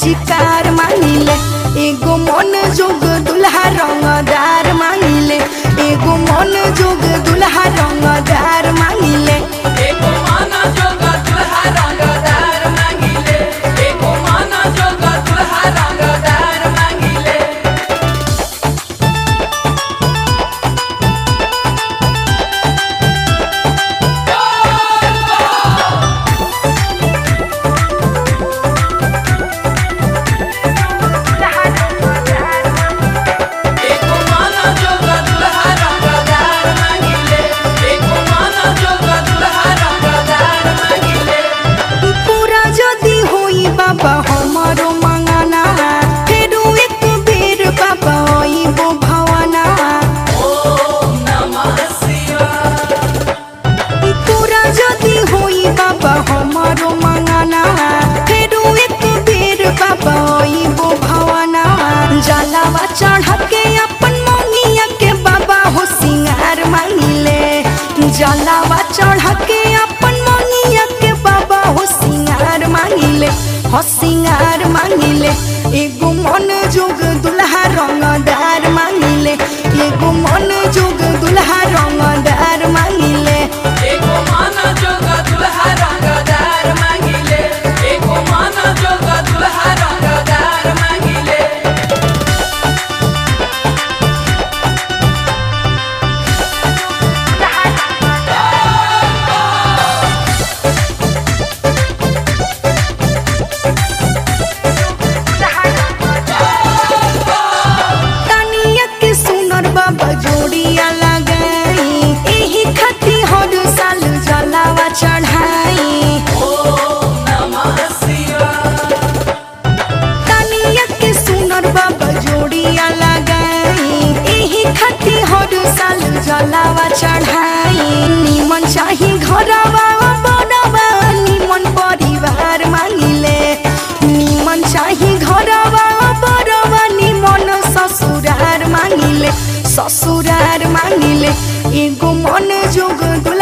पिचकार मांगिले एगो मन जोग दुल्हा रंगदार मांगिले एगो मन जोग दुल्हा रंगदार मांगिले एगो मन जोग दुल्हा रंगदार मांगिले एगो मन जोग दुल्हा रंगदार मांगिले एगो मन जोग दुल्हा रंगदार मांगिले एगो मन जोग दुल्हा रंगदार मांगिले पूरा जदी होई बाबा हमारो मंगना फेरू एक बेर बाबा आइबो भवना ओम नमः शिवाय पूरा जदी होई बाबा हमारो मंगना फेरू एक बेर बाबा आइबो भवना जलावा चढ़ के अपन मौनिया के बाबा हो सिंगार मांगिले जलावा चढ़ के अपन मौनिया के बाबा हो सिंगार मांगिले हो सिंगार मांगिले एगो मन जोग दुल्हा रंगदार मांगिले एगो मन जोग दुल्हा रंगदार मांगिले एगो मन जोग दुल्हा रंगदार मांगिले एगो मन जोग दुल्हा रंगदार मांगिले तानिया के सुनर बाबा जोड़िया लगाई एही खती हर साल जलावा चढ़ाई ओम नमः शिवाय तानिया के सुनर बाबा जोड़िया लगाई एही खती हर साल जलावा चढ़ाई निमन चाही घरवा बनवा निमन परिवार मांगिले निमन चाही घरवा बरवा निमन ससुरार मांगिले ससुरार मांगिले एगो मन जोग दुल्हा